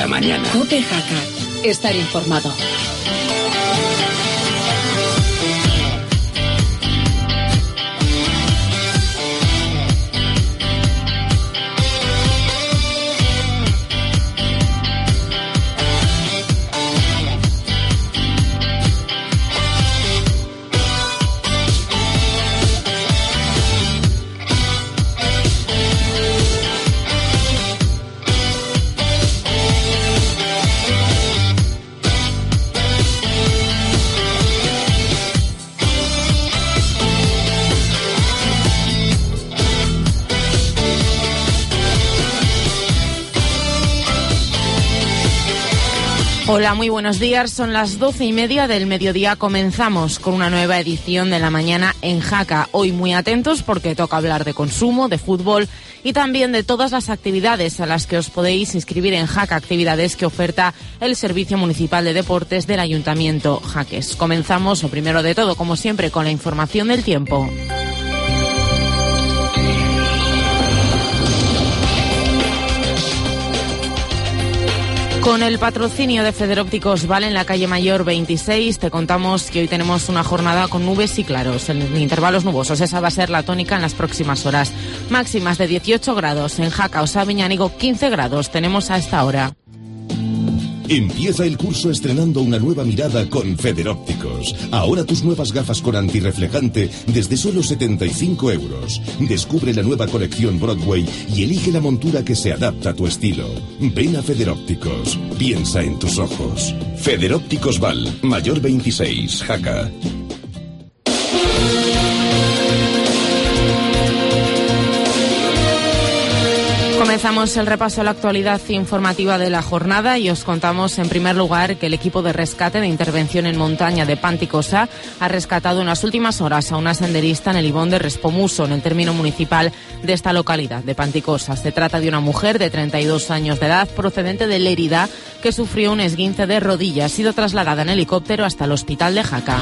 la mañana. COPE Jaca. Estar informado. Hola, muy buenos días. Son las 12:30 del mediodía. Comenzamos con una nueva edición de La Mañana en Jaca. Hoy muy atentos porque toca hablar de consumo, de fútbol y también de todas las actividades a las que os podéis inscribir en Jaca, actividades que oferta el Servicio Municipal de Deportes del Ayuntamiento Jaques. Comenzamos, lo primero de todo, como siempre, con la información del tiempo. Con el patrocinio de Federópticos Val en la calle Mayor 26, te contamos que hoy tenemos una jornada con nubes y claros, en intervalos nubosos. Esa va a ser la tónica en las próximas horas. Máximas de 18 grados en Jaca, Ossa, Viñánigo, 15 grados tenemos a esta hora. Empieza el curso estrenando una nueva mirada con Federópticos. Ahora tus nuevas gafas con antirreflejante desde solo 75 euros. Descubre la nueva colección Broadway y elige la montura que se adapta a tu estilo. Ven a Federópticos. Piensa en tus ojos. Federópticos Val, Mayor 26, Jaca. Comenzamos el repaso a la actualidad informativa de la jornada y os contamos en primer lugar que el equipo de rescate de intervención en montaña de Panticosa ha rescatado en las últimas horas a una senderista en el ibón de Respomuso, en el término municipal de esta localidad de Panticosa. Se trata de una mujer de 32 años de edad procedente de Lérida que sufrió un esguince de rodilla. Ha sido trasladada en helicóptero hasta el hospital de Jaca.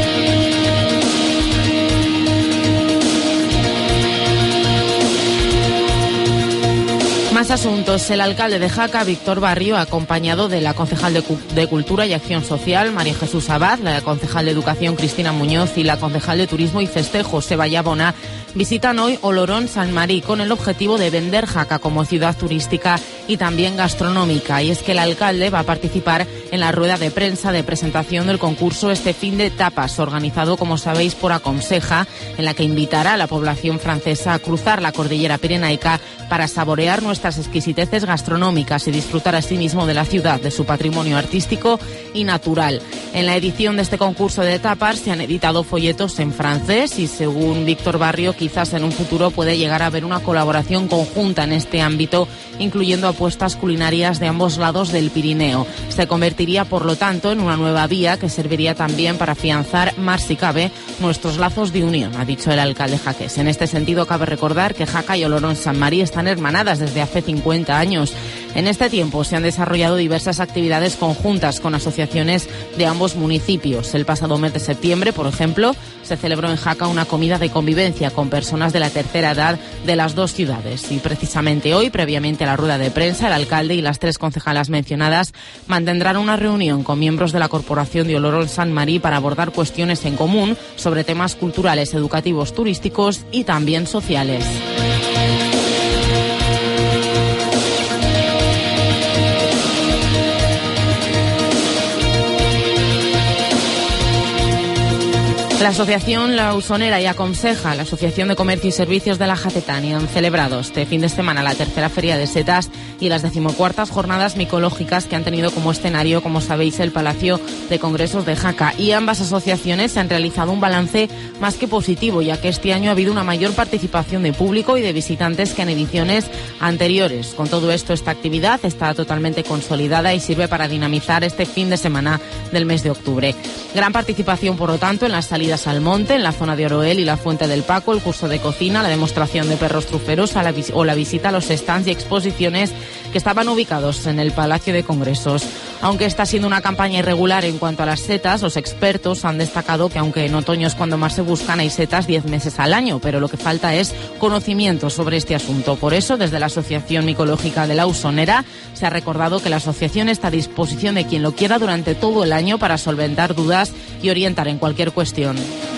Más asuntos. El alcalde de Jaca, Víctor Barrio, acompañado de la concejal de Cultura y Acción Social, María Jesús Abad, la concejal de Educación, Cristina Muñoz, y la concejal de Turismo y Festejos, Sebaya Bona, visitan hoy Olorón San Marí con el objetivo de vender Jaca como ciudad turística y también gastronómica. Y es que el alcalde va a participar en la rueda de prensa de presentación del concurso Este fin de tapas, organizado, como sabéis, por Aconseja, en la que invitará a la población francesa a cruzar la cordillera pirenaica para saborear nuestras exquisiteces gastronómicas y disfrutar asimismo de la ciudad, de su patrimonio artístico y natural. En la edición de este concurso de tapas se han editado folletos en francés y, según Víctor Barrio, quizás en un futuro puede llegar a haber una colaboración conjunta en este ámbito, incluyendo apuestas culinarias de ambos lados del Pirineo. Se convertiría, por lo tanto, en una nueva vía que serviría también para afianzar, más si cabe, nuestros lazos de unión, ha dicho el alcalde jaqués. En este sentido, cabe recordar que Jaca y Olorón San Marí están hermanadas desde hace 50 años. En este tiempo se han desarrollado diversas actividades conjuntas con asociaciones de ambos municipios. El pasado mes de septiembre, por ejemplo, se celebró en Jaca una comida de convivencia con personas de la tercera edad de las dos ciudades. Y precisamente hoy, previamente a la rueda de prensa, el alcalde y las tres concejalas mencionadas mantendrán una reunión con miembros de la Corporación de Olorón San Marí para abordar cuestiones en común sobre temas culturales, educativos, turísticos y también sociales. La Asociación La Usonera y Aconseja, la Asociación de Comercio y Servicios de la Jacetania, han celebrado este fin de semana la tercera Feria de Setas y las 14ª Jornadas Micológicas que han tenido como escenario, como sabéis, el Palacio de Congresos de Jaca. Y ambas asociaciones han realizado un balance más que positivo, ya que este año ha habido una mayor participación de público y de visitantes que en ediciones anteriores. Con todo esto, esta actividad está totalmente consolidada y sirve para dinamizar este fin de semana del mes de octubre. Gran participación, por lo tanto, en las salidas Salidas al Monte, en la zona de Oroel y la Fuente del Paco, el curso de cocina, la demostración de perros truferos o la visita a los stands y exposiciones que estaban ubicados en el Palacio de Congresos. Aunque está siendo una campaña irregular en cuanto a las setas, los expertos han destacado que aunque en otoño es cuando más se buscan, hay setas 10 meses al año, pero lo que falta es conocimiento sobre este asunto. Por eso, desde la Asociación Micológica de la Usonera, se ha recordado que la asociación está a disposición de quien lo quiera durante todo el año para solventar dudas y orientar en cualquier cuestión.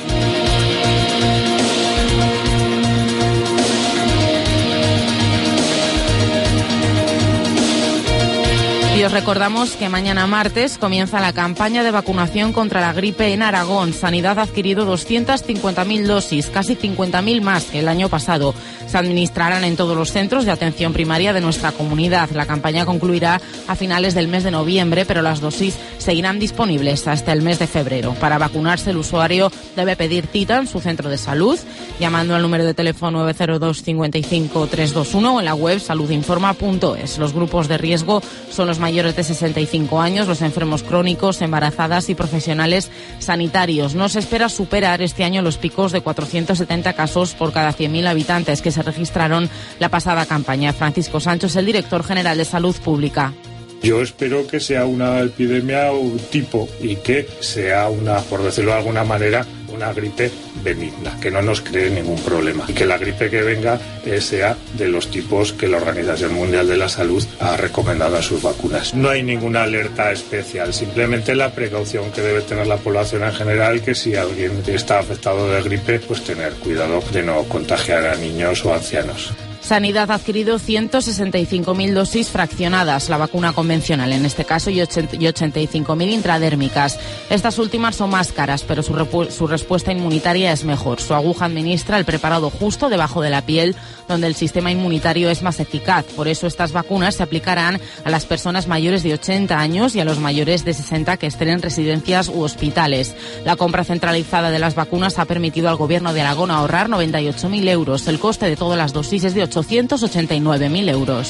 Y os recordamos que mañana martes comienza la campaña de vacunación contra la gripe en Aragón. Sanidad ha adquirido 250.000 dosis, casi 50.000 más que el año pasado. Se administrarán en todos los centros de atención primaria de nuestra comunidad. La campaña concluirá a finales del mes de noviembre, pero las dosis seguirán disponibles hasta el mes de febrero. Para vacunarse, el usuario debe pedir cita en su centro de salud, llamando al número de teléfono 902 55 321 o en la web saludinforma.es. Los grupos de riesgo son los mayores de 65 años, los enfermos crónicos, embarazadas y profesionales sanitarios. No se espera superar este año los picos de 470 casos por cada 100.000 habitantes que se registraron la pasada campaña. Francisco Sancho es el director general de Salud Pública. Yo espero que sea una epidemia tipo y que sea una, por decirlo de alguna manera, una gripe benigna, que no nos cree ningún problema y que la gripe que venga sea de los tipos que la Organización Mundial de la Salud ha recomendado en sus vacunas. No hay ninguna alerta especial, simplemente la precaución que debe tener la población en general, que si alguien está afectado de gripe, pues tener cuidado de no contagiar a niños o ancianos. Sanidad ha adquirido 165.000 dosis fraccionadas, la vacuna convencional en este caso, y 85.000 intradérmicas. Estas últimas son más caras, pero su respuesta inmunitaria es mejor. Su aguja administra el preparado justo debajo de la piel, donde el sistema inmunitario es más eficaz. Por eso estas vacunas se aplicarán a las personas mayores de 80 años y a los mayores de 60 que estén en residencias u hospitales. La compra centralizada de las vacunas ha permitido al Gobierno de Aragón ahorrar 98.000 euros. El coste de todas las dosis es de 889.000 euros.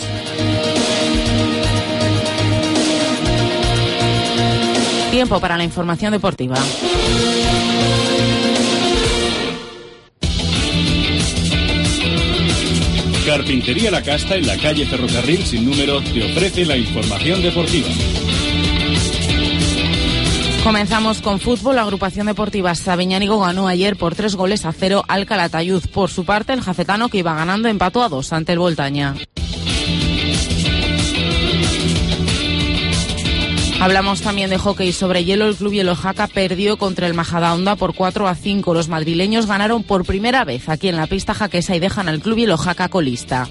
Tiempo para la información deportiva. Carpintería La Casta, en la calle Ferrocarril sin número, te ofrece la información deportiva. Comenzamos con fútbol. La agrupación deportiva Sabiñánigo ganó ayer por 3-0 al Calatayud. Por su parte, el jacetano, que iba ganando, empató a 2 ante el Voltaña. Hablamos también de hockey sobre hielo. El Club Hielo Jaca perdió contra el Majadahonda por 4-5. Los madrileños ganaron por primera vez aquí en la pista jaquesa y dejan al Club Hielo Jaca colista.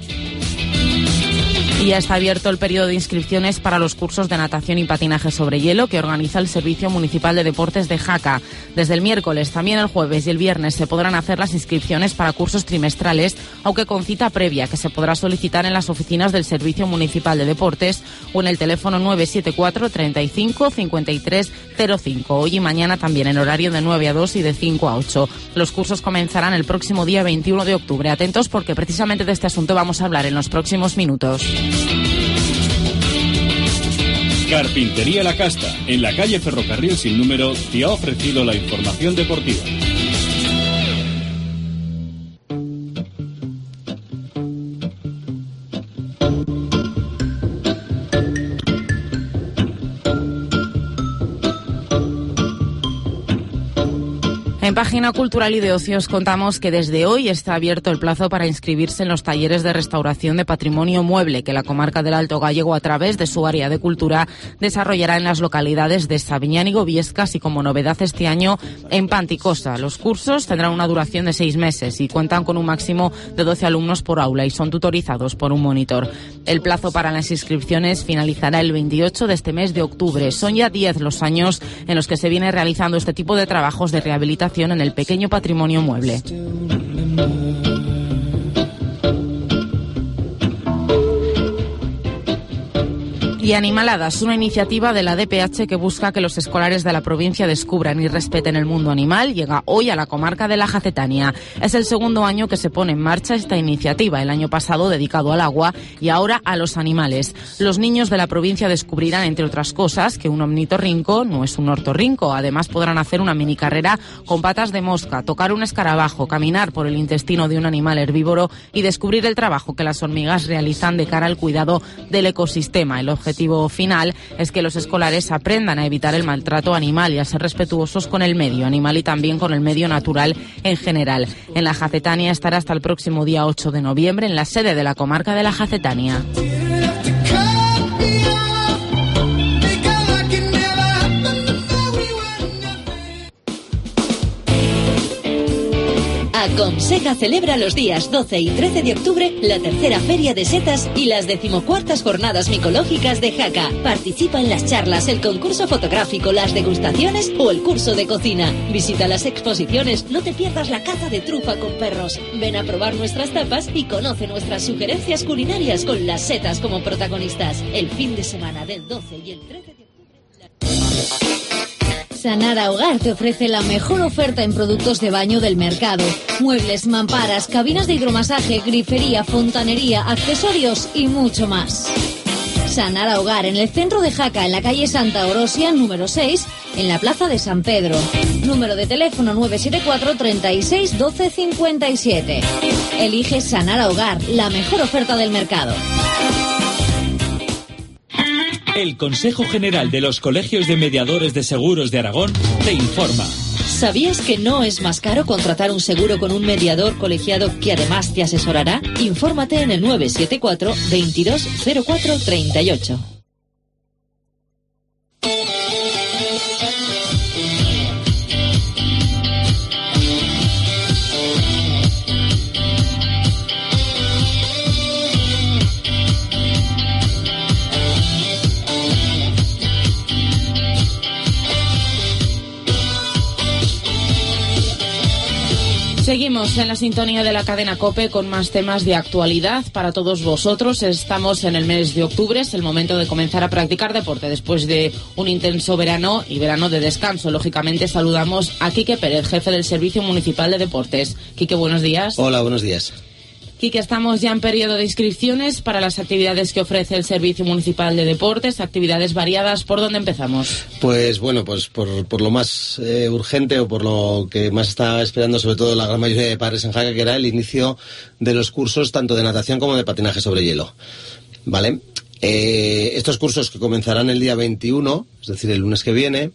Y ya está abierto el periodo de inscripciones para los cursos de natación y patinaje sobre hielo que organiza el Servicio Municipal de Deportes de Jaca. Desde el miércoles, también el jueves y el viernes se podrán hacer las inscripciones para cursos trimestrales, aunque con cita previa que se podrá solicitar en las oficinas del Servicio Municipal de Deportes o en el teléfono 974 35 53 05. Hoy y mañana también en horario de 9 a 2 y de 5 a 8. Los cursos comenzarán el próximo día 21 de octubre. Atentos porque precisamente de este asunto vamos a hablar en los próximos minutos. Carpintería La Casta, en la calle Ferrocarril sin número, te ha ofrecido la información deportiva. En Página Cultural y de Ocio os contamos que desde hoy está abierto el plazo para inscribirse en los talleres de restauración de patrimonio mueble que la comarca del Alto Gállego, a través de su área de cultura, desarrollará en las localidades de Sabiñánigo, Viescas y, como novedad este año, en Panticosa. Los cursos tendrán una duración de 6 meses y cuentan con un máximo de 12 alumnos por aula y son tutorizados por un monitor. El plazo para las inscripciones finalizará el 28 de este mes de octubre. Son ya 10 los años en los que se viene realizando este tipo de trabajos de rehabilitación en el pequeño patrimonio mueble. Y Animaladas, una iniciativa de la DPH que busca que los escolares de la provincia descubran y respeten el mundo animal, llega hoy a la comarca de la Jacetania. Es el segundo año que se pone en marcha esta iniciativa, el año pasado dedicado al agua y ahora a los animales. Los niños de la provincia descubrirán, entre otras cosas, que un ornitorrinco no es un ortorrinco. Además podrán hacer una mini carrera con patas de mosca, tocar un escarabajo, caminar por el intestino de un animal herbívoro y descubrir el trabajo que las hormigas realizan de cara al cuidado del ecosistema. El objetivo final es que los escolares aprendan a evitar el maltrato animal y a ser respetuosos con el medio animal y también con el medio natural en general. En la Jacetania estará hasta el próximo día 8 de noviembre en la sede de la comarca de la Jacetania. Consega celebra los días 12 y 13 de octubre la tercera Feria de Setas y las 14ª Jornadas Micológicas de Jaca. Participa en las charlas, el concurso fotográfico, las degustaciones o el curso de cocina. Visita las exposiciones, no te pierdas la caza de trufa con perros. Ven a probar nuestras tapas y conoce nuestras sugerencias culinarias con las setas como protagonistas. El fin de semana del 12 y el 13 de octubre... Sanara Hogar te ofrece la mejor oferta en productos de baño del mercado. Muebles, mamparas, cabinas de hidromasaje, grifería, fontanería, accesorios y mucho más. Sanara Hogar en el centro de Jaca, en la calle Santa Orosia, número 6, en la plaza de San Pedro. Número de teléfono 974 36 12 57. Elige Sanara Hogar, la mejor oferta del mercado. El Consejo General de los Colegios de Mediadores de Seguros de Aragón te informa. ¿Sabías que no es más caro contratar un seguro con un mediador colegiado que además te asesorará? Infórmate en el 974 22 04 38. Seguimos en la sintonía de la cadena COPE con más temas de actualidad para todos vosotros. Estamos en el mes de octubre, es el momento de comenzar a practicar deporte después de un intenso verano y verano de descanso. Lógicamente saludamos a Quique Pérez, jefe del Servicio Municipal de Deportes. Quique, buenos días. Hola, buenos días. Quique, estamos ya en periodo de inscripciones para las actividades que ofrece el Servicio Municipal de Deportes, actividades variadas. ¿Por dónde empezamos? Pues bueno, pues por lo más urgente o por lo que más está esperando sobre todo la gran mayoría de padres en Jaca, que era el inicio de los cursos tanto de natación como de patinaje sobre hielo. ¿Vale? Estos cursos que comenzarán el día 21, es decir, el lunes que viene,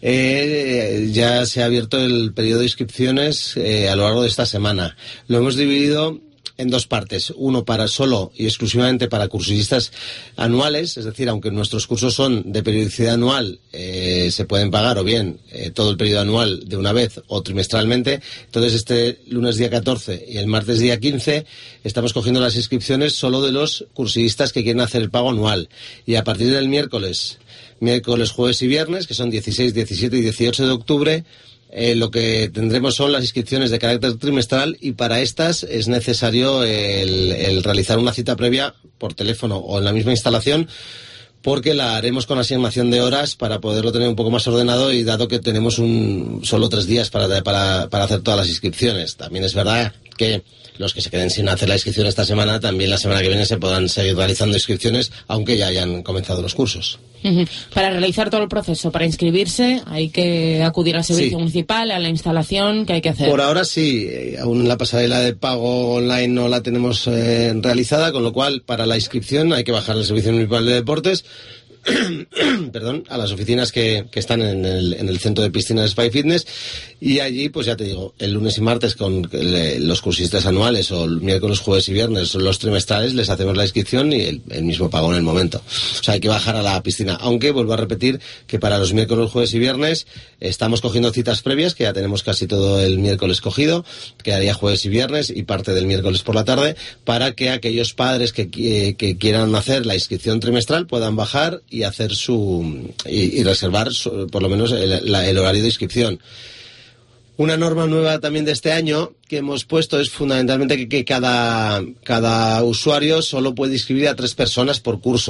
ya se ha abierto el periodo de inscripciones a lo largo de esta semana. Lo hemos dividido en dos partes, uno para solo y exclusivamente para cursistas anuales, es decir, aunque nuestros cursos son de periodicidad anual, se pueden pagar o bien todo el periodo anual de una vez o trimestralmente. Entonces este lunes día 14 y el martes día 15 estamos cogiendo las inscripciones solo de los cursistas que quieren hacer el pago anual, y a partir del miércoles, jueves y viernes, que son 16, 17 y 18 de octubre, lo que tendremos son las inscripciones de carácter trimestral, y para estas es necesario el realizar una cita previa por teléfono o en la misma instalación, porque la haremos con asignación de horas para poderlo tener un poco más ordenado, y dado que tenemos solo 3 días para hacer todas las inscripciones. También es verdad que los que se queden sin hacer la inscripción esta semana, también la semana que viene se podrán seguir realizando inscripciones, aunque ya hayan comenzado los cursos. Para realizar todo el proceso, para inscribirse, hay que acudir al servicio municipal, a la instalación, ¿qué hay que hacer? Por ahora sí, aún la pasarela de pago online no la tenemos realizada, con lo cual para la inscripción hay que bajar al Servicio Municipal de Deportes, perdón, a las oficinas que están en el centro de piscinas Spa y Fitness, y allí, pues ya te digo, el lunes y martes con los cursistas anuales, o el miércoles, jueves y viernes los trimestrales, les hacemos la inscripción y el mismo pago en el momento. O sea, hay que bajar a la piscina, aunque vuelvo a repetir que para los miércoles, jueves y viernes estamos cogiendo citas previas, que ya tenemos casi todo el miércoles cogido, quedaría jueves y viernes y parte del miércoles por la tarde, para que aquellos padres que quieran hacer la inscripción trimestral puedan bajar y hacer y reservar por lo menos el horario de inscripción. Una norma nueva también de este año que hemos puesto es fundamentalmente que cada usuario solo puede inscribir a 3 personas por curso.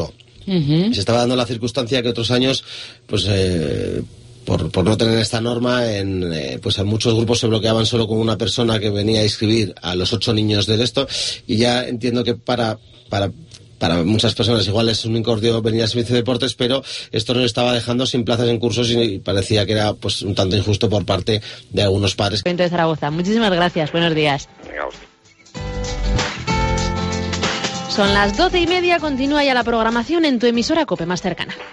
Se estaba dando la circunstancia que otros años, pues por no tener esta norma, pues en muchos grupos se bloqueaban solo con una persona que venía a inscribir a los 8 niños del esto, y ya entiendo que para muchas personas igual es un incordio venir al servicio de deportes, pero esto nos estaba dejando sin plazas en cursos y parecía que era pues un tanto injusto por parte de algunos padres. De Zaragoza. Muchísimas gracias, buenos días. Son las 12:30, continúa ya la programación en tu emisora COPE más cercana.